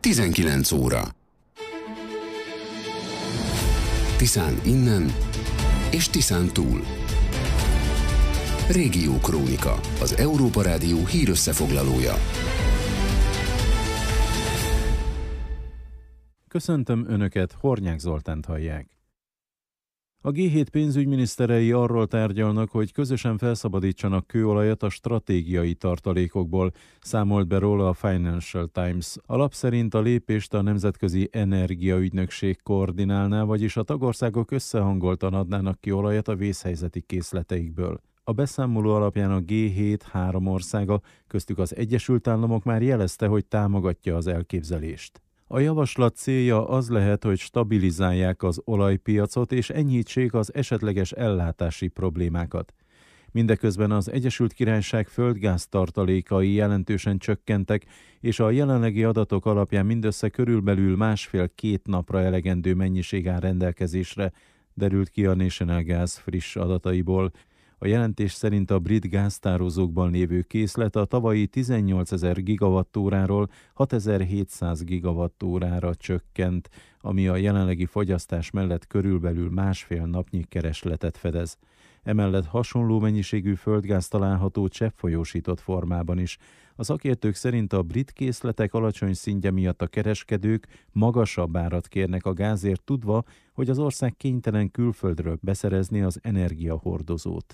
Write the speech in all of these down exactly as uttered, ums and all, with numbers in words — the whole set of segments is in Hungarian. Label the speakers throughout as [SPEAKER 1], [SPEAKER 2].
[SPEAKER 1] tizenkilenc óra. Tiszán innen és Tiszán túl. Régió Krónika, az Európa Rádió hírösszefoglalója.
[SPEAKER 2] Köszöntöm Önöket, Hornyák Zoltánt hallják. A gé hét pénzügyminiszterei arról tárgyalnak, hogy közösen felszabadítsanak kőolajat a stratégiai tartalékokból, számolt be róla a Financial Times. A lap szerint a lépést a Nemzetközi Energiaügynökség koordinálná, vagyis a tagországok összehangoltan adnának ki olajat a vészhelyzeti készleteikből. A beszámoló alapján a gé hét három országa, köztük az Egyesült Államok már jelezte, hogy támogatja az elképzelést. A javaslat célja az lehet, hogy stabilizálják az olajpiacot és enyhítsék az esetleges ellátási problémákat. Mindeközben az Egyesült Királyság földgáz tartalékai jelentősen csökkentek, és a jelenlegi adatok alapján mindössze körülbelül másfél-két napra elegendő mennyiség áll rendelkezésre, derült ki a National Gas friss adataiból. A jelentés szerint a brit gáztározókban lévő készlet a tavalyi tizennyolcezer gigawattóráról hatezer-hétszáz gigawattórára csökkent, ami a jelenlegi fogyasztás mellett körülbelül másfél napnyi keresletet fedez. Emellett hasonló mennyiségű földgáz található cseppfolyósított formában is. A szakértők szerint a brit készletek alacsony szintje miatt a kereskedők magasabb árat kérnek a gázért, tudva, hogy az ország kénytelen külföldről beszerezni az energiahordozót.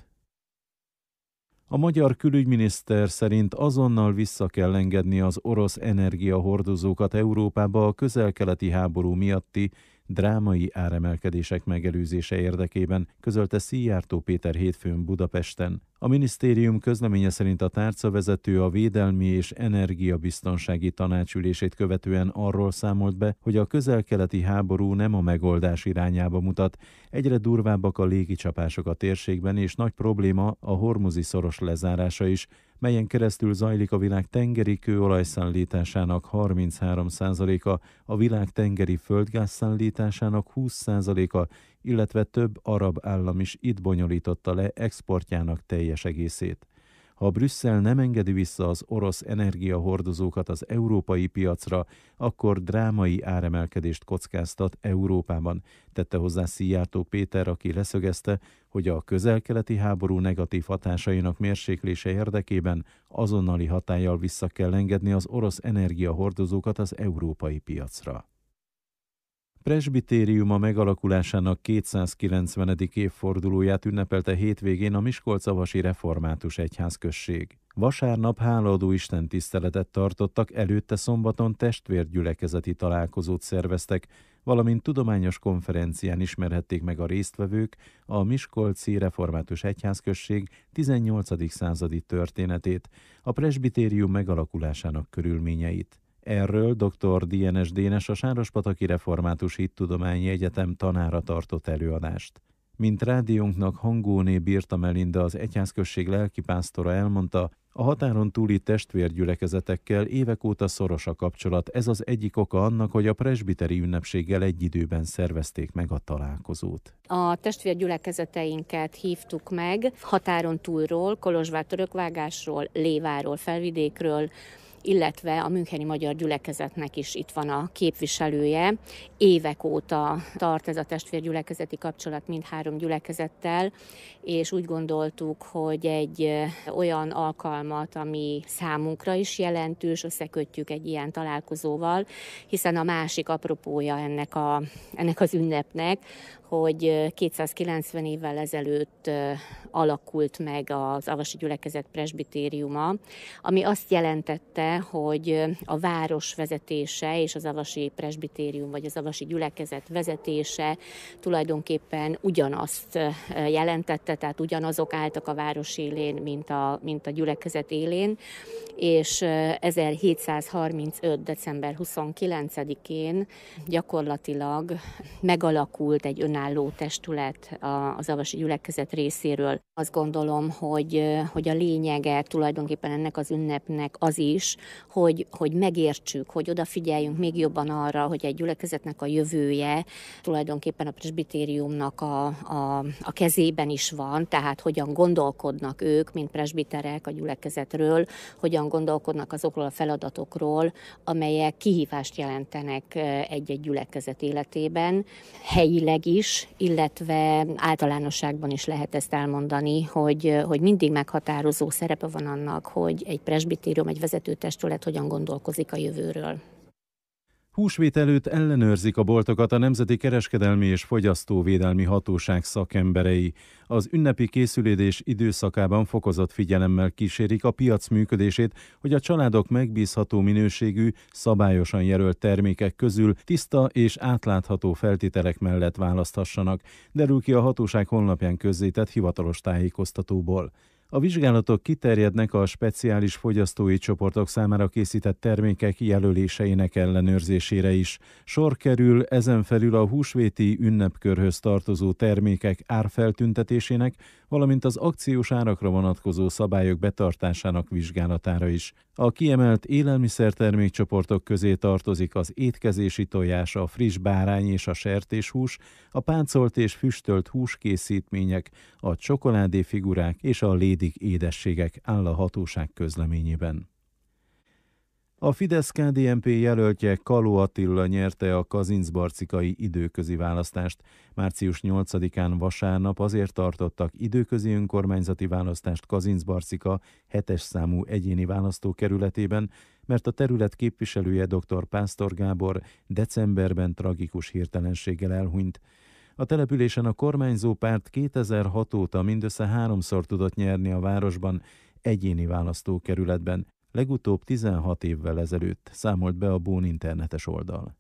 [SPEAKER 2] A magyar külügyminiszter szerint azonnal vissza kell engedni az orosz energiahordozókat Európába a közel-keleti háború miatti drámai áremelkedések megelőzése érdekében, közölte Szijjártó Péter hétfőn Budapesten. A minisztérium közleménye szerint a tárcavezető a Védelmi és Energiabiztonsági Tanácsülését követően arról számolt be, hogy a közel-keleti háború nem a megoldás irányába mutat. Egyre durvábbak a légicsapások a térségben, és nagy probléma a hormuzi szoros lezárása is, melyen keresztül zajlik a világ tengeri kőolajszállításának harminchárom százaléka, a világ tengeri földgázszállításának húsz százaléka, illetve több arab állam is itt bonyolította le exportjának teljes egészét. Ha Brüsszel nem engedi vissza az orosz energiahordozókat az európai piacra, akkor drámai áremelkedést kockáztat Európában, tette hozzá Szijjártó Péter, aki leszögezte, hogy a közel-keleti háború negatív hatásainak mérséklése érdekében azonnali hatállyal vissza kell engedni az orosz energiahordozókat az európai piacra. Presbitériuma megalakulásának kétszázkilencvenedik évfordulóját ünnepelte hétvégén a Miskolcavasi Református Egyházközség. Vasárnap hálaadó istentiszteletet tartottak, előtte szombaton testvérgyülekezeti találkozót szerveztek, valamint tudományos konferencián ismerhették meg a résztvevők a Miskolci Református Egyházközség tizennyolcadik századi történetét, a presbitérium megalakulásának körülményeit. Erről dr. Dienes Dénes, a Sárospataki Református Hittudományi Egyetem tanára tartott előadást. Mint rádiónknak Hangóné Birta Melinda, az egyházközség lelkipásztora elmondta, a határon túli testvérgyülekezetekkel évek óta szoros a kapcsolat. Ez az egyik oka annak, hogy a presbiteri ünnepséggel egy időben szervezték meg a találkozót.
[SPEAKER 3] A testvérgyülekezeteinket hívtuk meg határon túlról, Kolozsvár-Törökvágásról, Léváról, Felvidékről, illetve a müncheni magyar gyülekezetnek is itt van a képviselője. Évek óta tart ez a testvérgyülekezeti kapcsolat mindhárom gyülekezettel, és úgy gondoltuk, hogy egy olyan alkalmat, ami számunkra is jelentős, összekötjük egy ilyen találkozóval, hiszen a másik apropója ennek, a, ennek az ünnepnek, hogy kétszázkilencven évvel ezelőtt alakult meg az avasi gyülekezet presbitériuma, ami azt jelentette, hogy a város vezetése és az avasi presbitérium vagy az avasi gyülekezet vezetése tulajdonképpen ugyanazt jelentette, tehát ugyanazok álltak a város élén, mint a, mint a gyülekezet élén, és ezerhétszázharmincöt. december huszonkilencedikén gyakorlatilag megalakult egy önálló testület az avasi gyülekezet részéről. Azt gondolom, hogy, hogy a lényege tulajdonképpen ennek az ünnepnek az is, is, hogy, hogy megértsük, hogy odafigyeljünk még jobban arra, hogy egy gyülekezetnek a jövője tulajdonképpen a presbitériumnak a, a, a kezében is van, tehát hogyan gondolkodnak ők, mint presbiterek a gyülekezetről, hogyan gondolkodnak azokról a feladatokról, amelyek kihívást jelentenek egy-egy gyülekezet életében, helyileg is, illetve általánosságban is lehet ezt elmondani, hogy, hogy mindig meghatározó szerepe van annak, hogy egy presbitérium, egy vezetőtestület hogyan gondolkozik a jövőről.
[SPEAKER 2] Húsvét előtt ellenőrzik a boltokat a Nemzeti Kereskedelmi és Fogyasztóvédelmi Hatóság szakemberei. Az ünnepi készülődés időszakában fokozott figyelemmel kísérik a piac működését, hogy a családok megbízható minőségű, szabályosan jelölt termékek közül tiszta és átlátható feltételek mellett választhassanak, derül ki a hatóság honlapján közzétett hivatalos tájékoztatóból. A vizsgálatok kiterjednek a speciális fogyasztói csoportok számára készített termékek jelöléseinek ellenőrzésére is. Sor kerül ezen felül a húsvéti ünnepkörhöz tartozó termékek árfeltüntetésének, valamint az akciós árakra vonatkozó szabályok betartásának vizsgálatára is. A kiemelt élelmiszertermékcsoportok közé tartozik az étkezési tojás, a friss bárány és a sertéshús, a páncolt és füstölt húskészítmények, a csokoládéfigurák és a lédik édességek, áll a hatóság közleményében. A Fidesz-ká dé en pé jelöltje Kaló Attila nyerte a kazincbarcikai időközi választást. március nyolcadikán vasárnap azért tartottak időközi önkormányzati választást Kazincbarcika hetes számú egyéni választókerületében, mert a terület képviselője dr. Pásztor Gábor decemberben tragikus hirtelenséggel elhunyt. A településen a kormányzó párt kétezer-hat óta mindössze háromszor tudott nyerni a városban egyéni választókerületben, legutóbb tizenhat évvel ezelőtt, számolt be a Bón internetes oldal.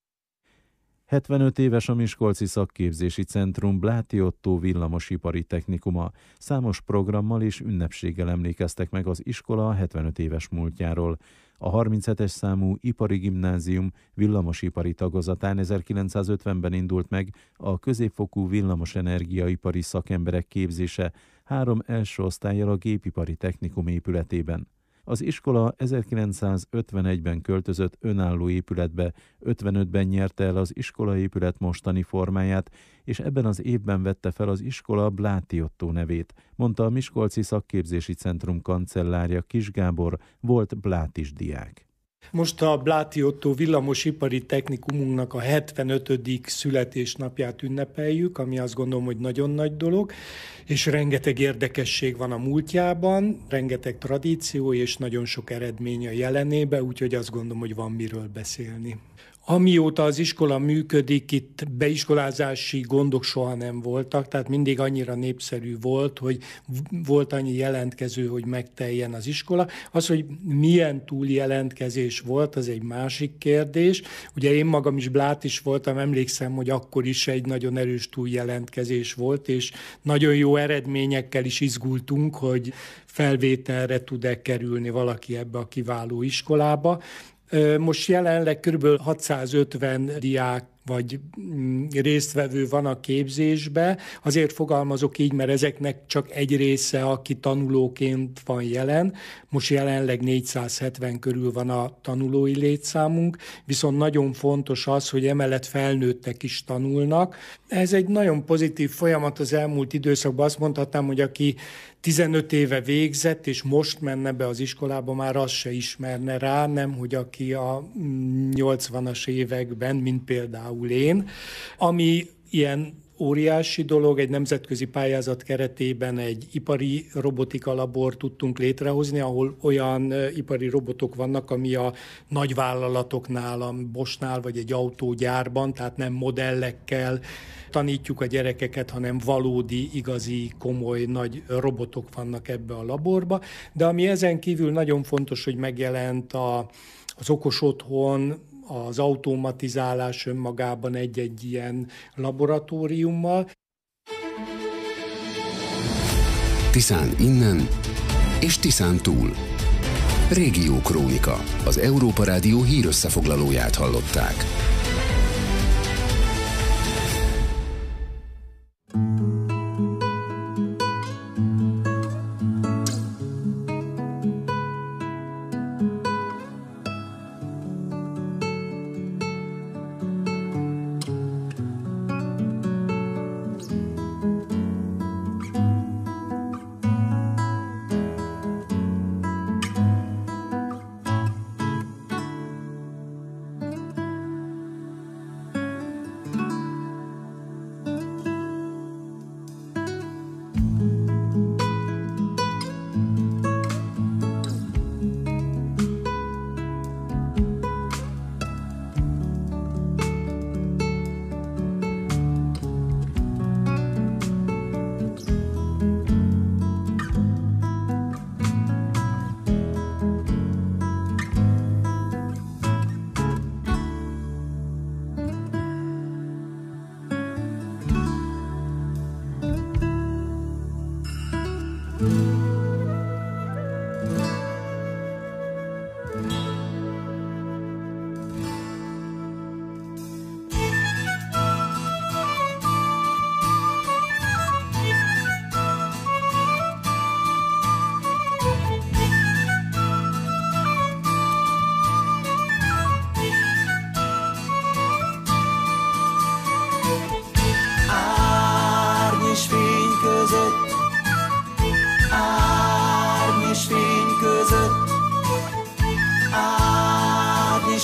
[SPEAKER 2] hetvenöt éves a Miskolci Szakképzési Centrum Bláti Ottó villamosipari technikuma. Számos programmal és ünnepséggel emlékeztek meg az iskola hetvenöt éves múltjáról. A harminchetes számú ipari gimnázium villamosipari tagozatán ezerkilencszázötvenben indult meg a középfokú villamosenergiaipari szakemberek képzése három első osztállyal a gépipari technikum épületében. Az iskola ezerkilencszázötvenegyben költözött önálló épületbe, ötvenötben nyerte el az iskolaépület mostani formáját, és ebben az évben vette fel az iskola Bláti Ottó nevét, mondta a Miskolci Szakképzési Centrum kancellárja Kis Gábor, volt blátis diák.
[SPEAKER 4] Most a Bláti Ottó villamosipari technikumunknak a hetvenötödik születésnapját ünnepeljük, ami azt gondolom, hogy nagyon nagy dolog, és rengeteg érdekesség van a múltjában, rengeteg tradíció és nagyon sok eredmény a jelenébe, úgyhogy azt gondolom, hogy van miről beszélni. Amióta az iskola működik, itt beiskolázási gondok soha nem voltak, tehát mindig annyira népszerű volt, hogy volt annyi jelentkező, hogy megteljen az iskola. Az, hogy milyen túljelentkezés volt, az egy másik kérdés. Ugye én magam is blátis voltam, emlékszem, hogy akkor is egy nagyon erős túljelentkezés volt, és nagyon jó eredményekkel is izgultunk, hogy felvételre tud-e kerülni valaki ebbe a kiváló iskolába. Most jelenleg kb. hatszázötven diák vagy résztvevő van a képzésbe. Azért fogalmazok így, mert ezeknek csak egy része, aki tanulóként van jelen. Most jelenleg négyszázhetven körül van a tanulói létszámunk, viszont nagyon fontos az, hogy emellett felnőttek is tanulnak. Ez egy nagyon pozitív folyamat az elmúlt időszakban. Azt mondhatnám, hogy aki tizenöt éve végzett, és most menne be az iskolába, már azt se ismerne rá, nem, hogy aki a nyolcvanas években, mint például én, ami ilyen óriási dolog, egy nemzetközi pályázat keretében egy ipari robotika labort tudtunk létrehozni, ahol olyan ipari robotok vannak, ami a nagyvállalatoknál, a Boschnál vagy egy autógyárban, tehát nem modellekkel tanítjuk a gyerekeket, hanem valódi, igazi, komoly, nagy robotok vannak ebbe a laborba. De ami ezen kívül nagyon fontos, hogy megjelent a, az okos otthon, az automatizálás önmagában egy-egy ilyen laboratóriummal.
[SPEAKER 1] Tiszán innen és Tiszán túl. Régió Krónika. Az Európa Rádió hírösszefoglalóját hallották.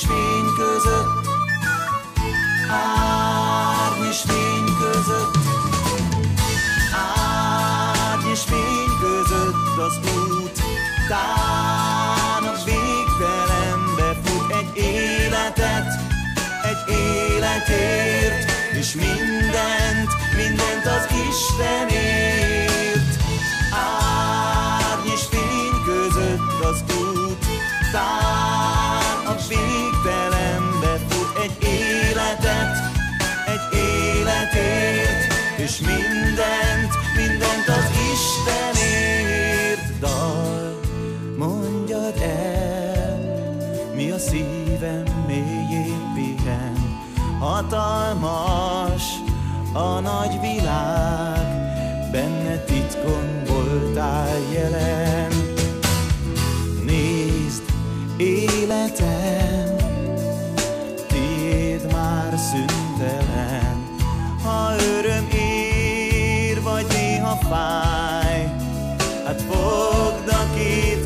[SPEAKER 5] fény között, árny és fény között, árny és fény között az út tán a végtelenbe fut egy életet, egy életért, és mindent, mindent az Istenért. Árny és fény között az út tán a végtelenbe fut egy életet, egy életért, és mindent, mindent az Istenért. Dal, mondjad el, mi a szívem mélyén pihen, hatalmas a nagy világ, benne titkon voltál jelen. Nézd, életem, tiéd már szüntelen, ha öröm ér, vagy néha fáj, hát fogd a két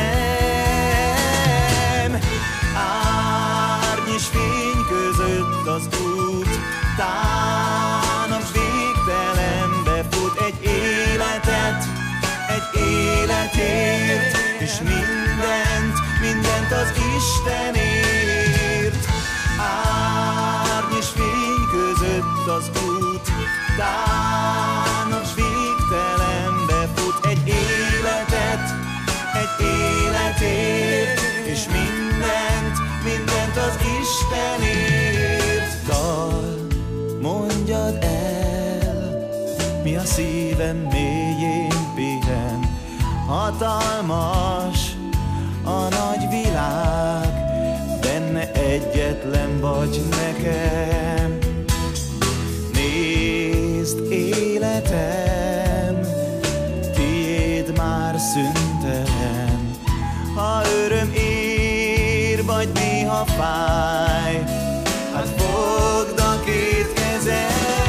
[SPEAKER 5] kezem. Árny és fény között az út tán a végtelenbe fut egy életet, egy életért, és mindent, mindent az Istenért. Árny és fény között az út tán a végtelenbe fut egy életet, egy életért, és mindent, mindent az Istenért. Dal, mondjad el, mi a szívem mélyén pihen, hatalmas a nagy világ, benne egyetlen vagy nekem. Nézd, életem, tiéd már szüntelen, ha öröm ér, vagy néha fáj, hát fogd a két kezem.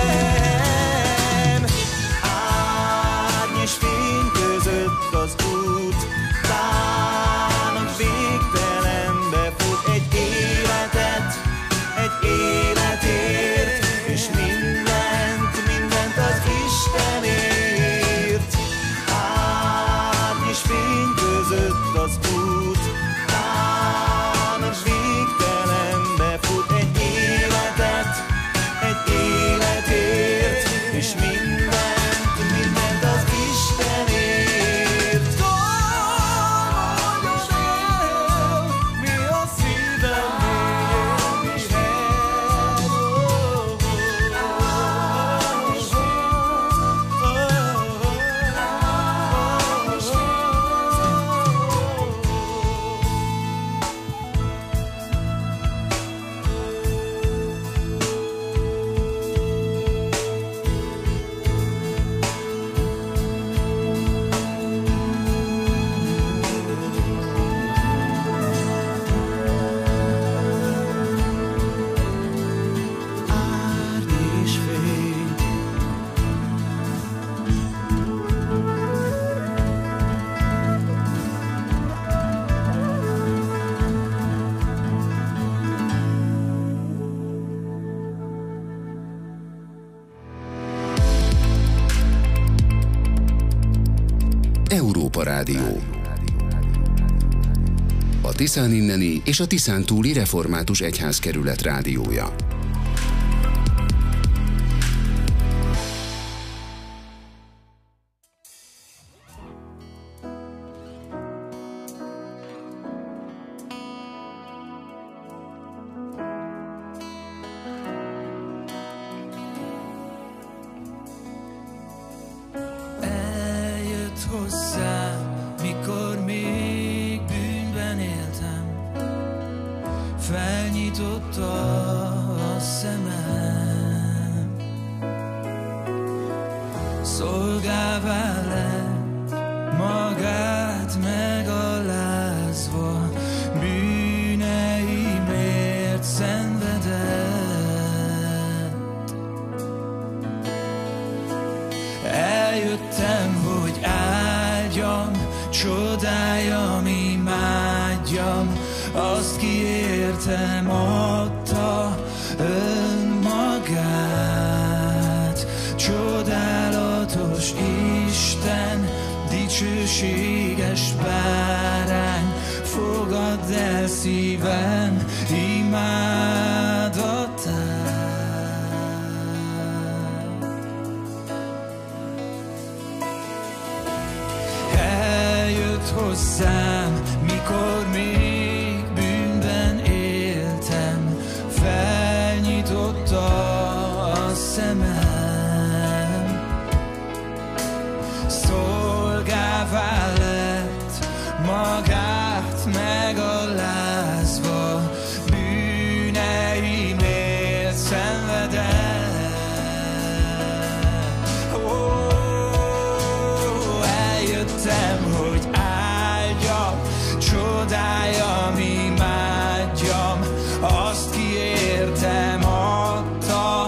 [SPEAKER 5] Árny és fény között az út tán a végtelenbe fut egy életet, egy életért, és mindent, mindent az Istenért. Árny és fény között az út tán a végtelenbe fut egy életet, egy életért, és mindent, mindent az Istenért. Mi a szívem
[SPEAKER 1] Európa Rádió. A Tiszán inneni és a Tiszán túli református egyházkerület rádiója.
[SPEAKER 5] Hozzám, mikor még bűnben éltem, felnyitotta a szemem. Szolgává lett, magát megalázva, bűneimért szenvedett. Eljöttem, hogy áldjam, csodáljam, imádjam azt kiértem adta önmagát. Csodálatos Isten, dicsőséges bárány, fogadd el szívem imádatát. Eljött hozzám, mikor még bűnben éltem, felnyitotta a szemem, szolgává lett, magát megalázva, bűneimért szenvedett. Ó, eljöttem, hogy áldjam, csodáljam, imádjam, azt kiértem adta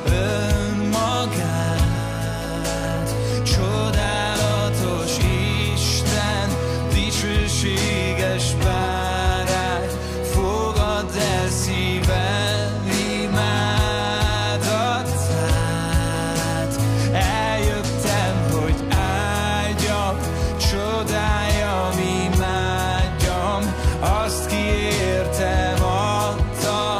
[SPEAKER 5] önmagát. Csodálatos Isten, dicsőséges bárány, fogadd el szívem imádatát. Eljöttem, hogy áldjam, csodáljam, imádjam, azt kiértem adta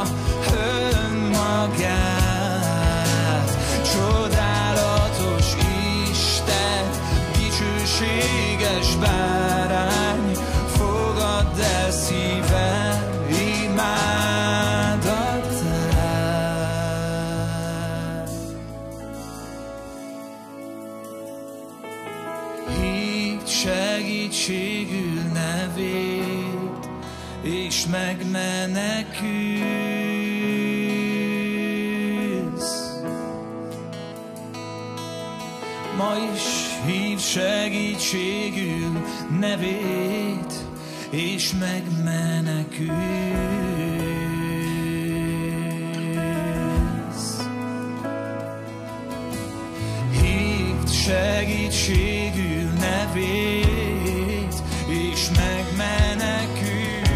[SPEAKER 5] önmagát. Csodálatos Isten, dicsőséges bárány, fogadd el szívem imádatát. Hívd segítségül nevét, és megmenekülsz. Ma is hívd segítségül nevét, és megmenekülsz. Hívd segítségül nevét, és megmenekülsz.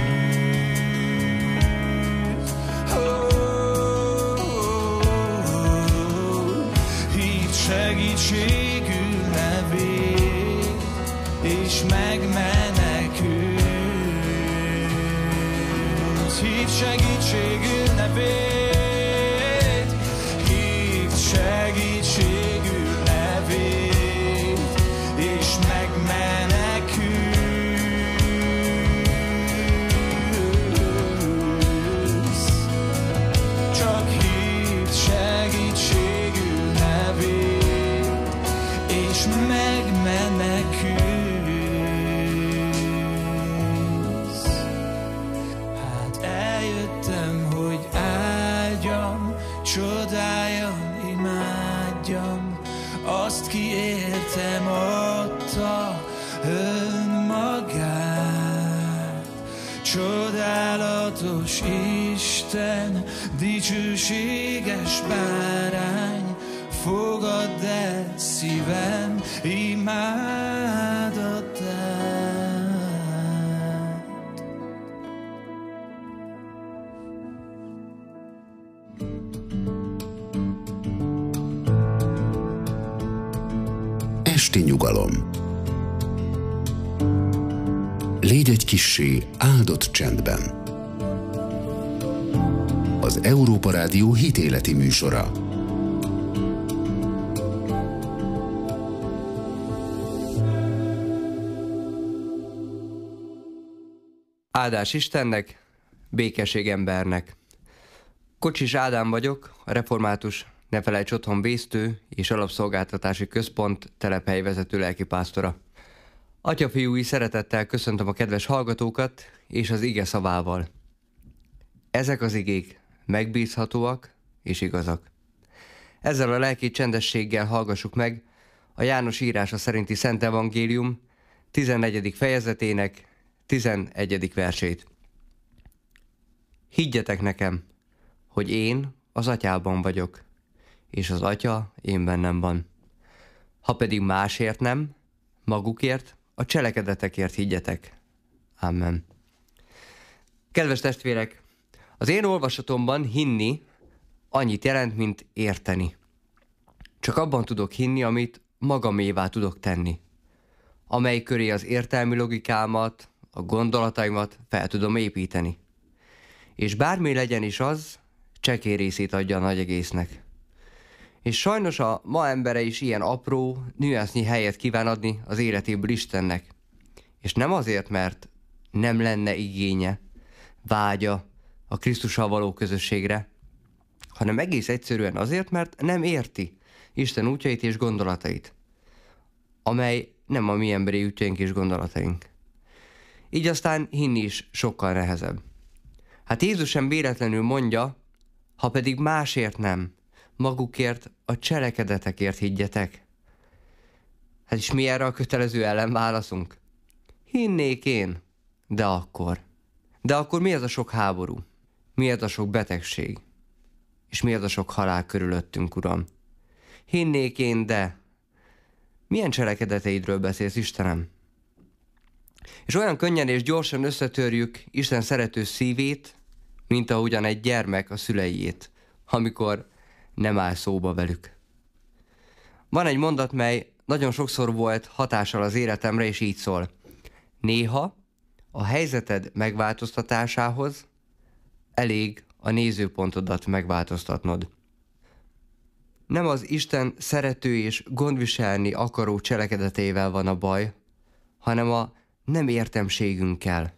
[SPEAKER 5] Hívd segítségül nevét, és megmenekülsz. Hívd segítségül nevét, hívd segítségül nevét, és megmenekülsz. Csak hívd segítségül nevét, és megmenekülsz. Hát eljöttem, hogy áldjam, csodáljam, imádjam, azt kiértem adta önmagát. Csodálatos Isten, dicsőséges bárány, fogadd el szívem imádatát.
[SPEAKER 1] Esti nyugalom. Légy egy kissé áldott csendben. Az Európa Rádió hitéleti műsora.
[SPEAKER 6] Áldás Istennek, békesség embernek. Kocsis Ádám vagyok, a Református Ne Felejts Otthon Vésztő és Alapszolgáltatási Központ telephelyvezető lelkipásztora. Atyafiúi szeretettel köszöntöm a kedves hallgatókat és az ige szavával. Ezek az igék megbízhatóak és igazak. Ezzel a lelki csendességgel hallgassuk meg a János írása szerinti Szent Evangélium tizennegyedik fejezetének tizenegyedik versét. Higgyetek nekem, hogy én az Atyában vagyok, és az Atya én bennem van. Ha pedig másért nem, magukért, a cselekedetekért higgyetek. Amen. Kedves testvérek, az én olvasatomban hinni annyit jelent, mint érteni. Csak abban tudok hinni, amit magamévá tudok tenni, amely köré az értelmi logikámat, a gondolataimat fel tudom építeni. És bármi legyen is az, csekély részét adja a nagy egésznek. És sajnos a ma embere is ilyen apró, nüansznyi helyet kíván adni az életéből Istennek. És nem azért, mert nem lenne igénye, vágya a Krisztussal való közösségre, hanem egész egyszerűen azért, mert nem érti Isten útjait és gondolatait, amely nem a mi emberi útjaink és gondolataink. Így aztán hinni is sokkal nehezebb. Hát Jézus sem véletlenül mondja, ha pedig másért nem, magukért, a cselekedetekért higgyetek. Hát és mi erre a kötelező ellenválaszunk? Hinnék én, de akkor. De akkor mi ez a sok háború? Mi ez a sok betegség? És mi ez a sok halál körülöttünk, Uram? Hinnék én, de milyen cselekedeteidről beszélsz, Istenem? És olyan könnyen és gyorsan összetörjük Isten szerető szívét, mint ahogyan egy gyermek a szüleiét, amikor nem áll szóba velük. Van egy mondat, mely nagyon sokszor volt hatással az életemre, és így szól. Néha a helyzeted megváltoztatásához elég a nézőpontodat megváltoztatnod. Nem az Isten szerető és gondviselni akaró cselekedetével van a baj, hanem a nem értemségünkkel.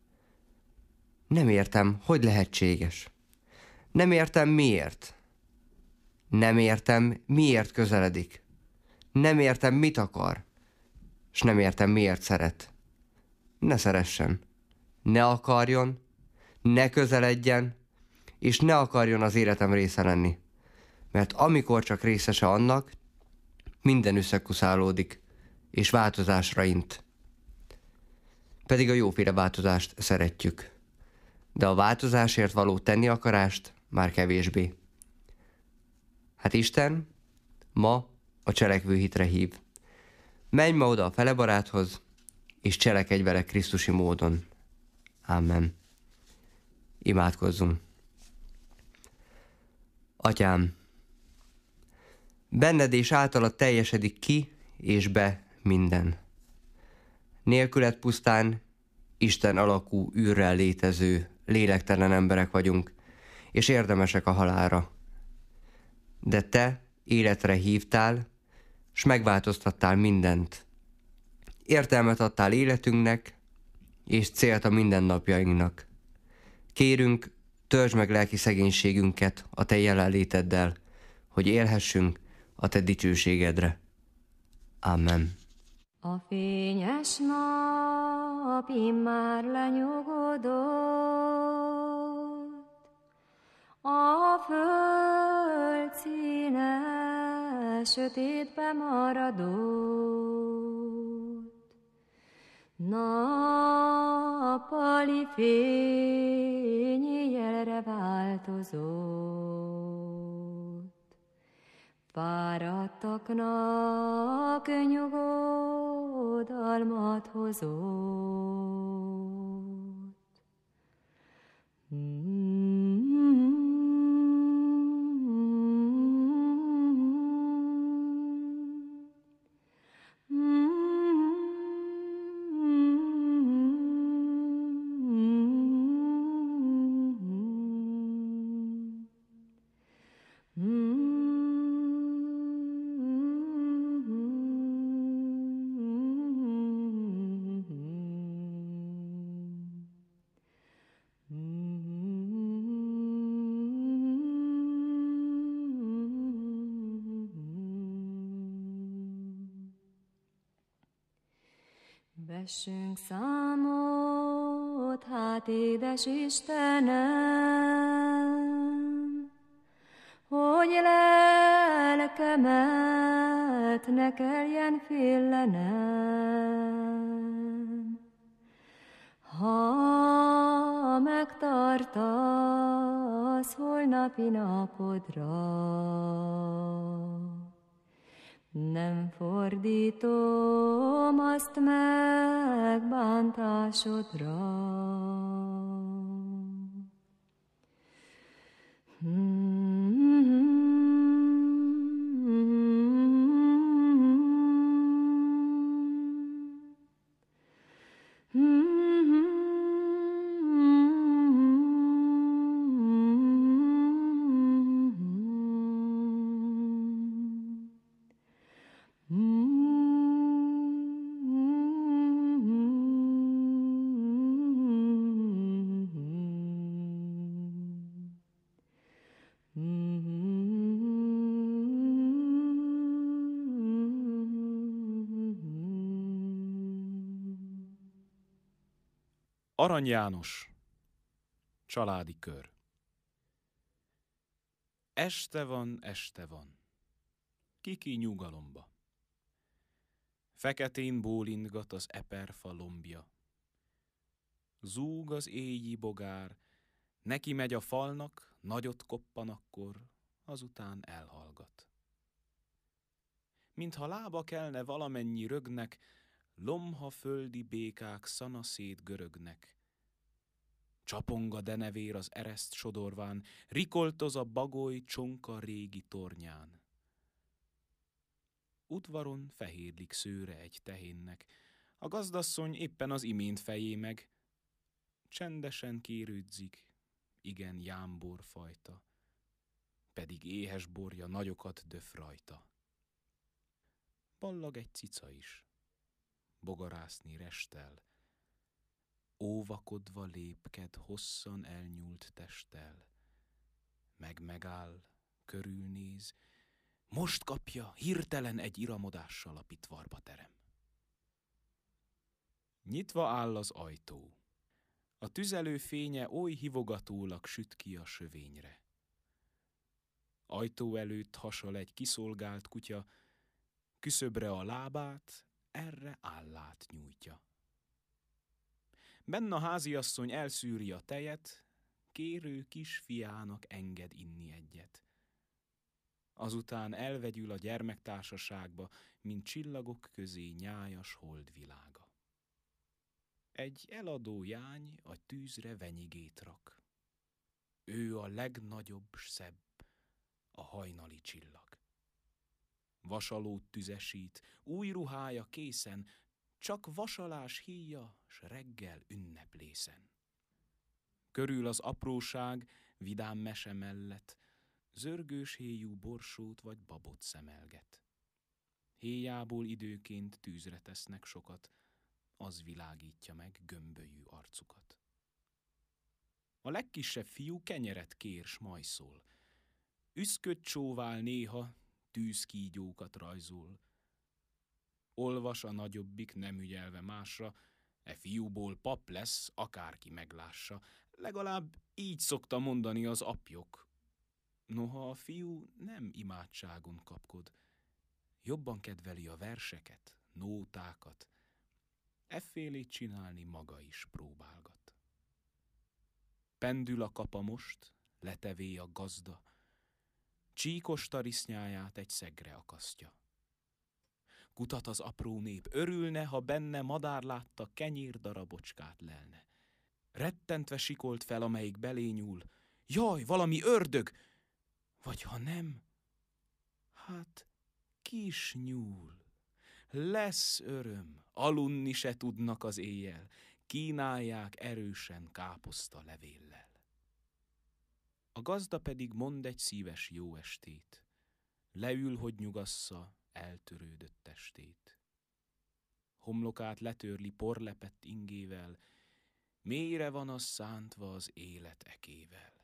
[SPEAKER 6] Nem értem, hogy lehetséges. Nem értem, miért. Nem értem, miért közeledik. Nem értem, mit akar. És nem értem, miért szeret. Ne szeressen. Ne akarjon, ne közeledjen, és ne akarjon az életem része lenni. Mert amikor csak részese annak, minden összekuszálódik, és változásra int. Pedig a jóféle változást szeretjük. De a változásért való tenni akarást már kevésbé. Hát Isten ma a cselekvő hitre hív. Menj ma oda a felebaráthoz, és cselekedj vele krisztusi módon. Amen. Imádkozzunk. Atyám, benned és általad teljesedik ki és be minden. Nélküled pusztán Isten alakú űrrel létező, lélektelen emberek vagyunk, és érdemesek a halálra. De te életre hívtál, s megváltoztattál mindent. Értelmet adtál életünknek, és célt a mindennapjainknak. Kérünk, töltsd meg lelki szegénységünket a te jelenléteddel, hogy élhessünk a te dicsőségedre. Amen.
[SPEAKER 7] A fényes nap immár lenyugodott, a föld színe sötétbe maradott, nappali fény éjjelre változott, fáradtaknak nyugodalmat hozott. Vessünk számot, hát édes Istenem, hogy lelkemet ne kelljen félenem. Ha megtartasz holnapi napodra, nem fordítom azt meg bántásodra.
[SPEAKER 8] Arany János, családi kör. Este van, este van, kiki nyugalomba. Feketén bólintgat az eperfa lombja. Zúg az éji bogár, neki megy a falnak, nagyot koppan akkor, azután elhallgat. Mintha lába kelne valamennyi rögnek, lomha földi békák szanaszét görögnek. Csapong a denevér az ereszt sodorván, rikoltoz a bagoly csonka régi tornyán. Udvaron fehérlik szőre egy tehénnek, a gazdasszony éppen az imént fejé meg. Csendesen kérődzik, igen jámbor fajta, pedig éhes borja nagyokat döf rajta. Ballag egy cica is, bogarászni restel, óvakodva lépked hosszan elnyúlt testtel. Meg megáll, körülnéz, most kapja, hirtelen egy iramodással a pitvarba terem. Nyitva áll az ajtó. A tüzelő fénye oly hivogatólag süt ki a sövényre. Ajtó előtt hasal egy kiszolgált kutya, küszöbre a lábát, erre állát nyújtja. Benn a háziasszony elszűri a tejet, kérő kisfiának enged inni egyet. Azután elvegyül a gyermektársaságba, mint csillagok közé nyájas holdvilága. Egy eladó jány a tűzre venyigét rak. Ő a legnagyobb, s szebb, a hajnali csillag. Vasalót tüzesít, új ruhája készen, csak vasalás híja, s reggel ünneplészen. Körül az apróság, vidám mese mellett, zörgős héjú borsót vagy babot szemelget. Héjából időként tűzre tesznek sokat, az világítja meg gömbölyű arcukat. A legkisebb fiú kenyeret kér, s majszol. Üszköt csóvál néha, tűzkígyókat rajzol. Olvas a nagyobbik, nem ügyelve másra, e fiúból pap lesz, akárki meglássa. Legalább így szokta mondani az apjok. Noha a fiú nem imádságon kapkod, jobban kedveli a verseket, nótákat, effélét csinálni maga is próbálgat. Pendül a kapa most, letevé a gazda, csíkos tarisznyáját egy szegre akasztja. Kutat az apró nép, örülne, ha benne madár látta, kenyér darabocskát lelne. Rettentve sikolt fel, amelyik belé nyúl. Jaj, valami ördög! Vagy ha nem, hát kis nyúl. Lesz öröm, aludni se tudnak az éjjel, kínálják erősen káposzta levéllel. A gazda pedig mond egy szíves jó estét, leül, hogy nyugassza eltörődött testét. Homlokát letörli porlepett ingével, mélyre van az szántva az élet ekével.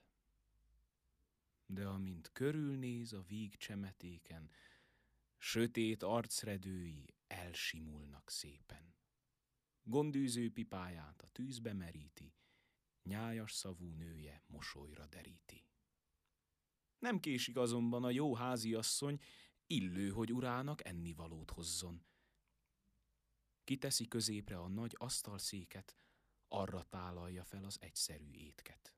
[SPEAKER 8] De amint körülnéz a víg csemetéken, sötét arcredői elsimulnak szépen. Gondűző pipáját a tűzbe meríti, nyájas szavú nője mosolyra deríti. Nem késik azonban a jó háziasszony, illő, hogy urának ennivalót hozzon. Kiteszi középre a nagy asztalszéket, arra tálalja fel az egyszerű étket.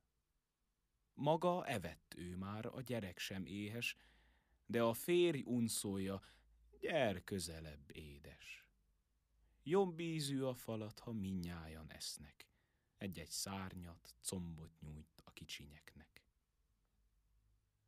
[SPEAKER 8] Maga evett ő már, a gyerek sem éhes, de a férj unszolja, gyere közelebb, édes. Jobb ízű a falat, ha mindnyájan esznek, egy-egy szárnyat, combot nyújt a kicsinyeknek.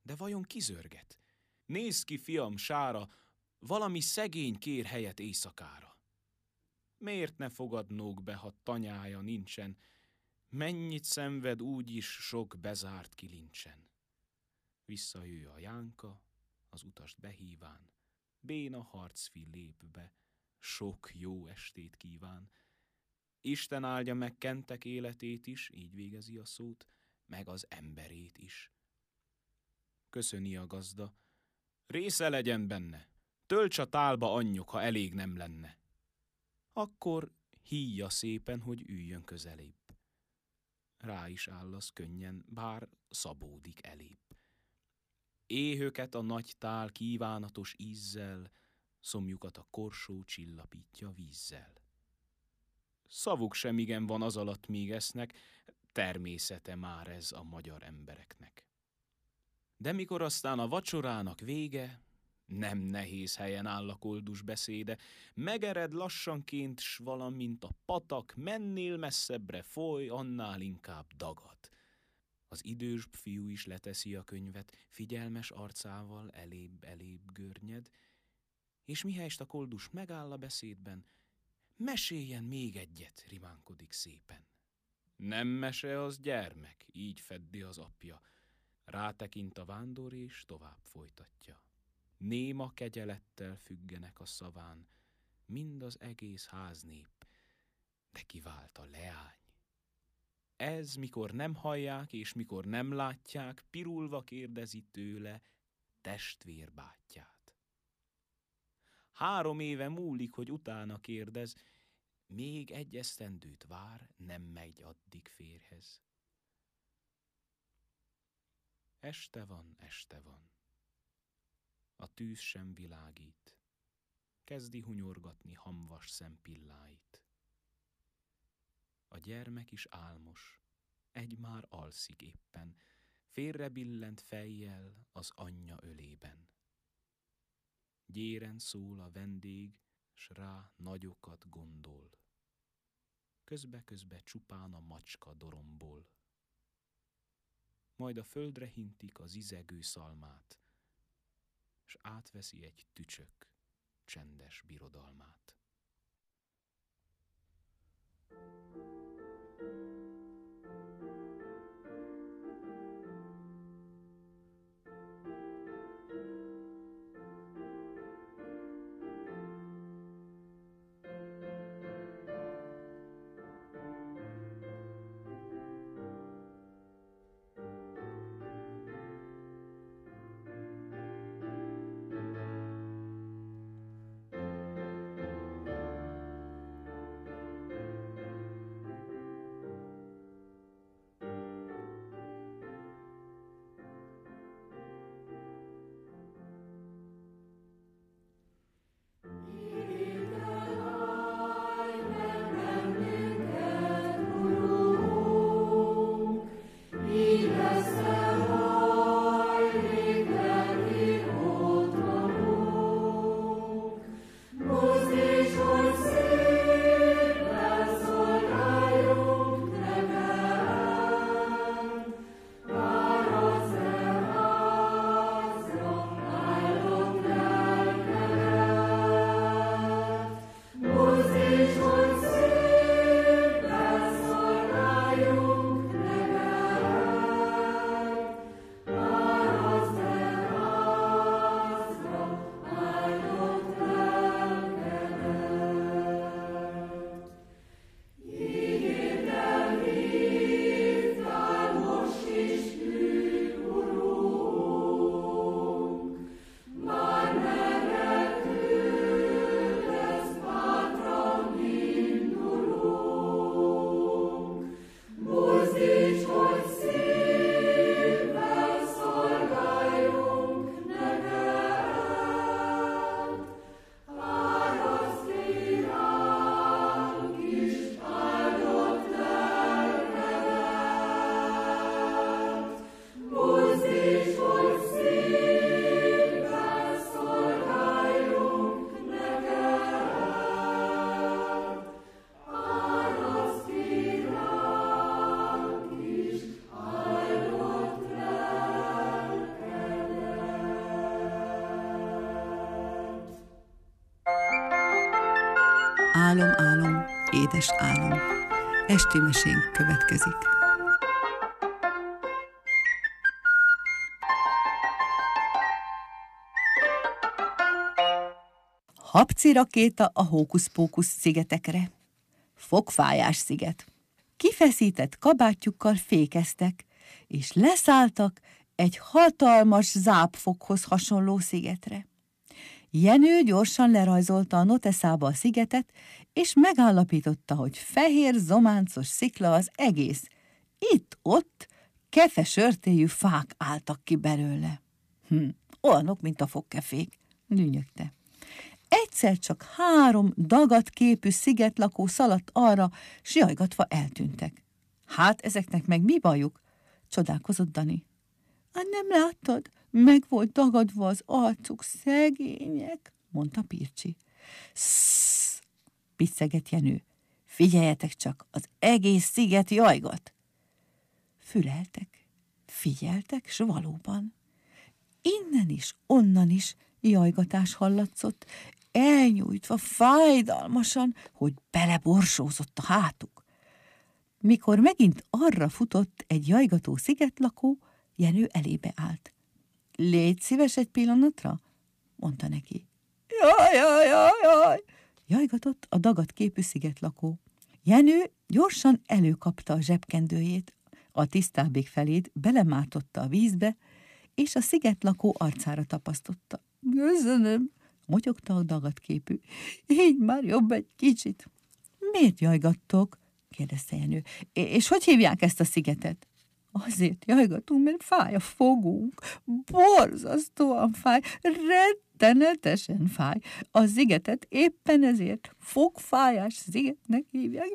[SPEAKER 8] De vajon kizörget? Nézd ki, fiam, sára, valami szegény kér helyet éjszakára. Miért ne fogadnók be, ha tanyája nincsen? Mennyit szenved úgyis sok bezárt kilincsen. Visszajő a jánka, az utast behíván, béna harcfi lép be, sok jó estét kíván. Isten áldja meg Kentek életét is, így végezi a szót, meg az emberét is. Köszöni a gazda, része legyen benne, tölts a tálba anyjuk, ha elég nem lenne. Akkor híja szépen, hogy üljön közelébb. Rá is állasz könnyen, bár szabódik elébb. Éhöket a nagy tál kívánatos ízzel, szomjukat a korsó csillapítja vízzel. Szavuk sem igen van az alatt, míg esznek, természete már ez a magyar embereknek. De mikor aztán a vacsorának vége, nem nehéz helyen áll a koldus beszéde, megered lassanként, s valamint a patak, mennél messzebbre foly, annál inkább dagad. Az idős fiú is leteszi a könyvet, figyelmes arcával elébb-elébb görnyed, és mihelyest a koldus megáll a beszédben, meséljen még egyet, rimánkodik szépen. Nem mese az gyermek, így feddi az apja, rátekint a vándor és tovább folytatja. Néma kegyelettel függenek a szaván, mind az egész háznép, de kivált a leány. Ez, mikor nem hallják, és mikor nem látják, pirulva kérdezi tőle testvérbátyját. Három éve múlik, hogy utána kérdez, még egy esztendőt vár, nem megy addig férhez. Este van, este van. A tűz sem világít. Kezdi hunyorgatni hamvas szempilláit. A gyermek is álmos, egy már alszik éppen, félrebillent fejjel az anyja ölében. Gyéren szól a vendég, s rá nagyokat gondol. Közbe-közbe csupán a macska dorombol. Majd a földre hintik az izegő szalmát, s átveszi egy tücsök csendes birodalmát.
[SPEAKER 9] Álom, álom, édes álom. Esti mesénk következik. Habci rakéta a Hókusz-Pókusz szigetekre. Fogfájás sziget. Kifeszített kabátjukkal fékeztek, és leszálltak egy hatalmas zápfokhoz hasonló szigetre. Jenő gyorsan lerajzolta a noteszába a szigetet, és megállapította, hogy fehér, zománcos szikla az egész. Itt-ott kefesörtéjű fák álltak ki belőle. Hm, olyanok, mint a fogkefék, dünnyögte. Egyszer csak három dagat képű szigetlakó szaladt arra, s jajgatva eltűntek. Hát ezeknek meg mi bajuk? Csodálkozott Dani. Hát nem láttad? Meg volt dagadva az arcuk, szegények, mondta Pircsi. Szszsz, piszegett Jenő. Figyeljetek csak, az egész sziget jajgat. Füleltek, figyeltek, s valóban. Innen is, onnan is jajgatás hallatszott, elnyújtva fájdalmasan, hogy beleborsózott a hátuk. Mikor megint arra futott egy jajgató szigetlakó, Jenő elébe állt. Légy szíves egy pillanatra, mondta neki. Jaj, jaj, jaj, jaj, jajgatott a dagatképű szigetlakó. Jenő gyorsan előkapta a zsebkendőjét, a tisztábbik felét belemártotta a vízbe, és a szigetlakó arcára tapasztotta. Köszönöm, motyogta a dagatképű. Így már jobb egy kicsit. Miért jajgattok? kérdezte Jenő. És hogy hívják ezt a szigetet? Azért jajgatunk, mert fáj a fogunk. Borzasztóan fáj, rettenetesen fáj. A szigetet éppen ezért fogfájás szigetnek hívják.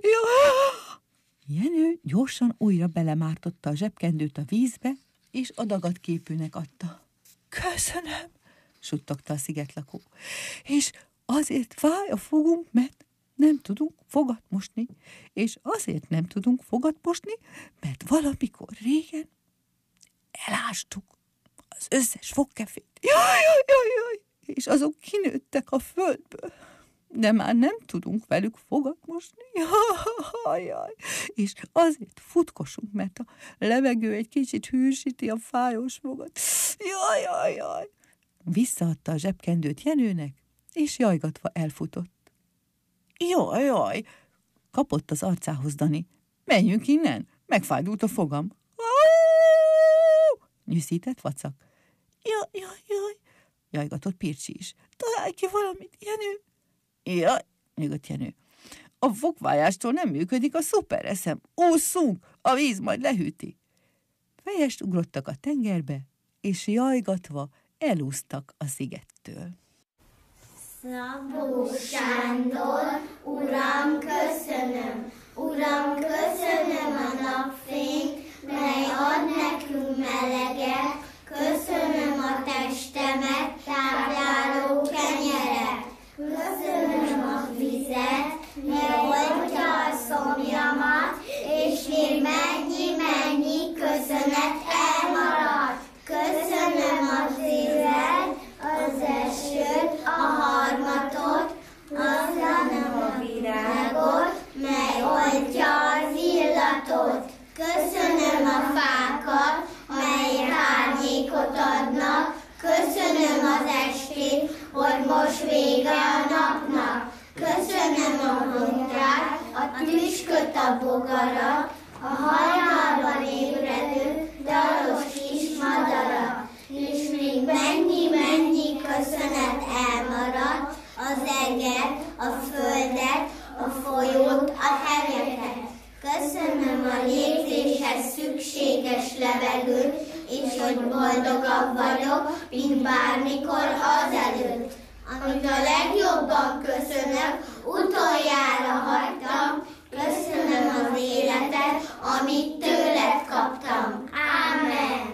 [SPEAKER 9] Jenő gyorsan újra belemártotta a zsebkendőt a vízbe, és a dagatképűnek adta. Köszönöm, suttogta a szigetlakó. És azért fáj a fogunk, mert nem tudunk fogat mosni, és azért nem tudunk fogat mosni, mert valamikor régen elástuk az összes fogkefét. Jaj, jaj, jaj, jaj, és azok kinőttek a földből. De már nem tudunk velük fogat mosni. Jaj, jaj, és azért futkosunk, mert a levegő egy kicsit hűsíti a fájós fogat. Jaj, jaj, jaj. Visszaadta a zsebkendőt Jenőnek, és jajgatva elfutott. Jaj, jaj, kapott az arcához Dani. Menjünk innen, megfájdult a fogam. Nyűszített vacak. Jaj, jaj, jaj, jajgatott Pircsi is. Találj ki valamit, Jenő. Jaj, nyugodt Jenő. A fogfájástól nem működik a szupereszem. Ússzunk, a víz majd lehűti. Fejest ugrottak a tengerbe, és jajgatva elúsztak a szigettől.
[SPEAKER 10] Szabó Sándor, Uram, köszönöm, Uram, köszönöm a napfényt, mely ad nekünk meleget, köszönöm a testemet, tápláló kenyeret, köszönöm a vizet, mely oldja a szomjamat, és még mennyi-mennyi köszönet elmaradt. Köszönöm az évet, az esőt, a harmatot, aztán a virágot, mely oldja az illatot. Köszönöm a fákat, melyek árnyékot adnak. Köszönöm az estét, hogy most vége a napnak. Köszönöm a hontrát, a tüsköt, a bogarat, a hajnalban ébredő, dalos kis madarat. És még mennyi-mennyi köszönet elmaradt, az eget, a földet, a folyót, a hegyeket. Köszönöm a légzéshez szükséges levegőt, és hogy boldogabb vagyok, mint bármikor azelőtt. Amit a legjobban köszönök, utoljára hagytam, köszönöm az életet, amit tőled kaptam. Ámen.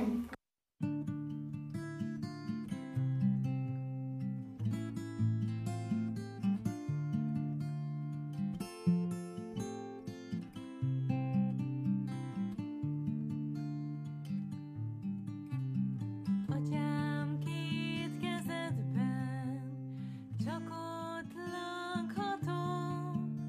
[SPEAKER 11] Csak ott lakhatok,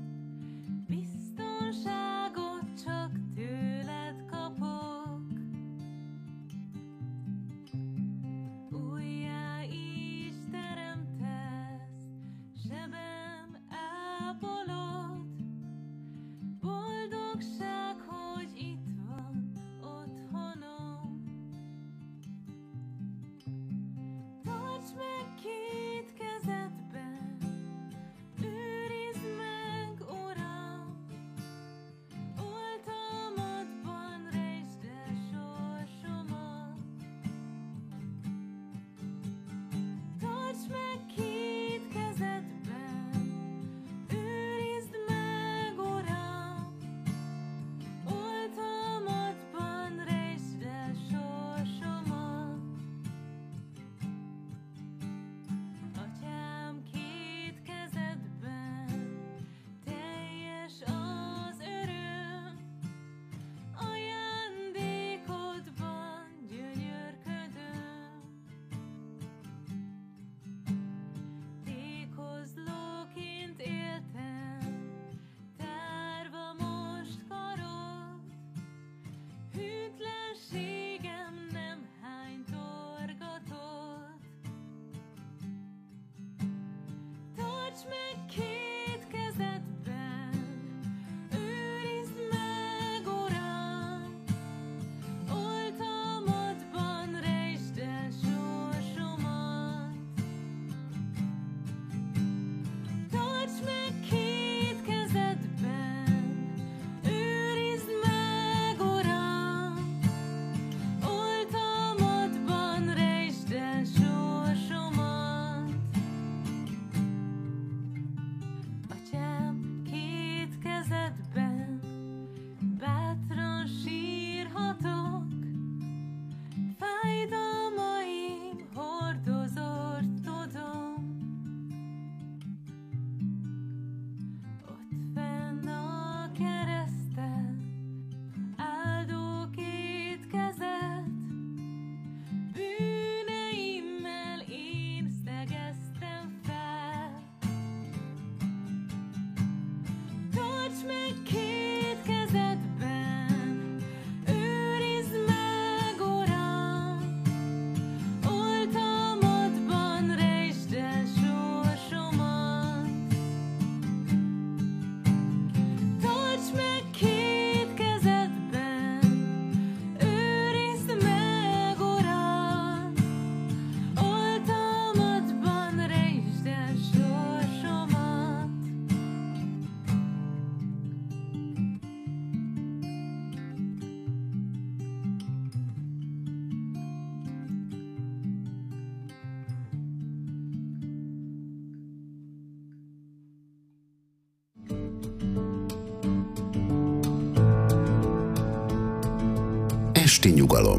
[SPEAKER 1] esti nyugalom.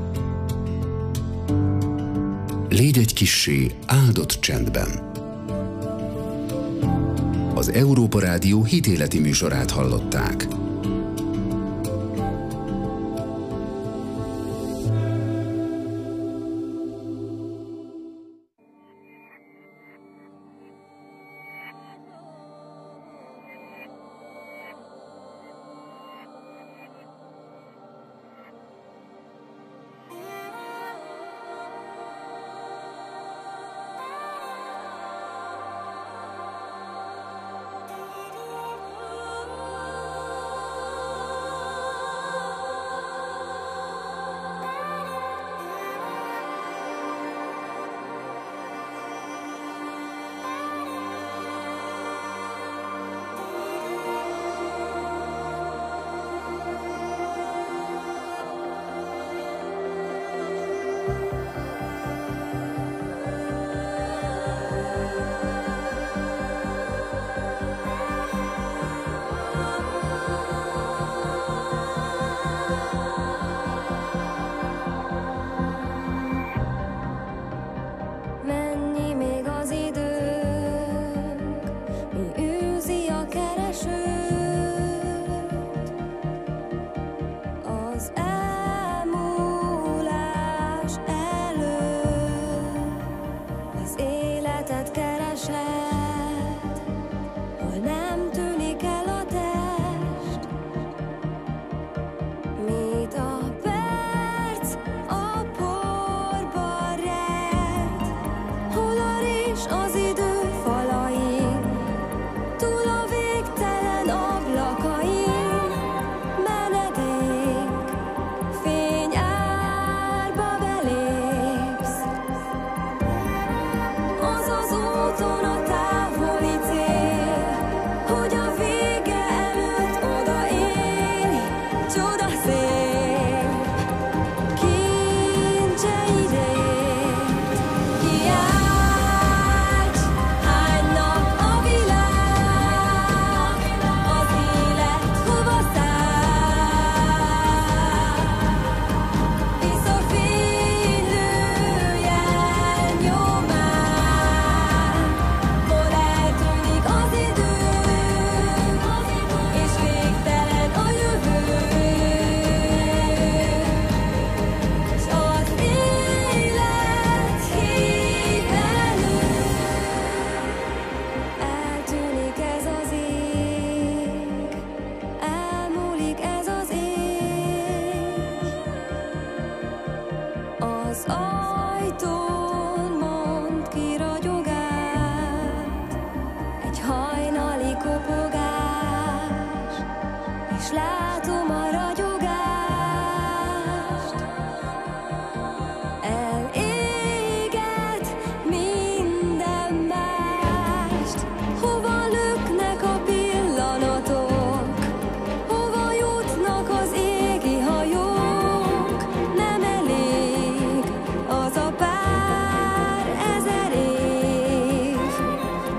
[SPEAKER 1] Légy egy kissé áldott csendben. Az Európa Rádió hitéleti műsorát hallották.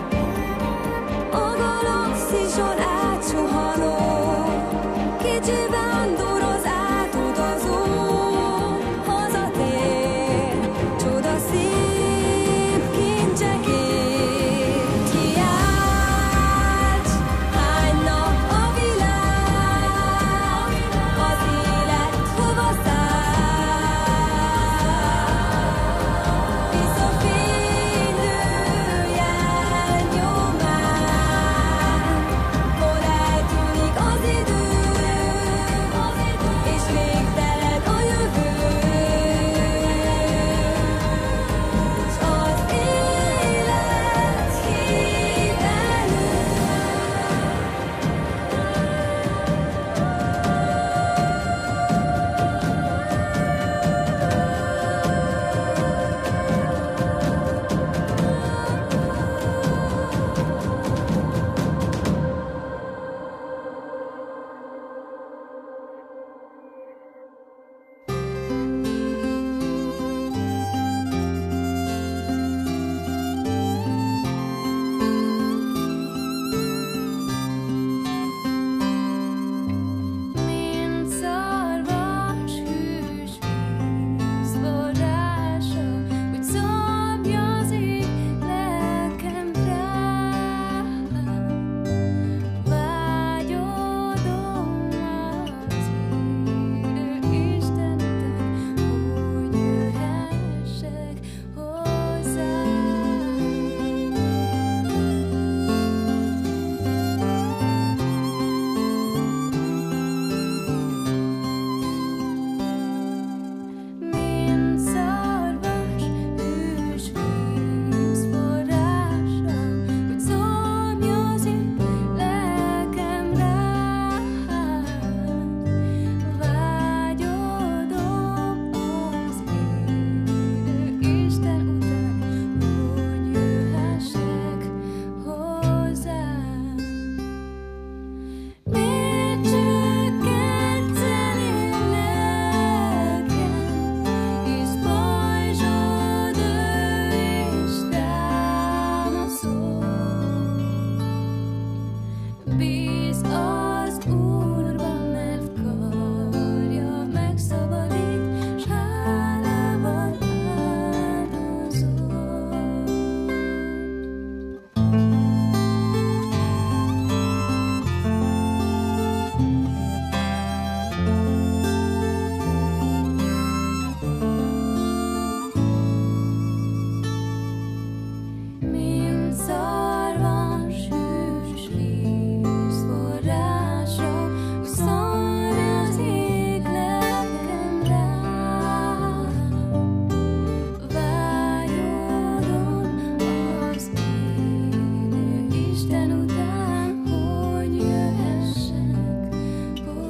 [SPEAKER 10] Átsuhanó kicsi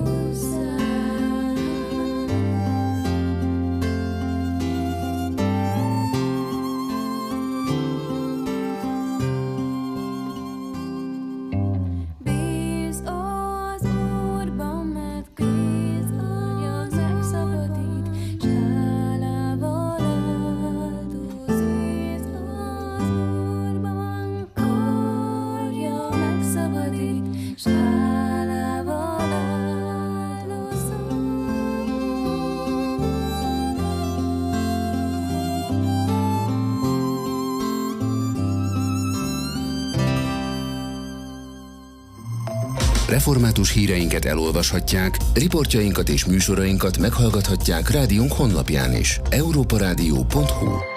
[SPEAKER 1] Református híreinket elolvashatják, riportjainkat és műsorainkat meghallgathatják rádiónk honlapján is. európa rádió pont hu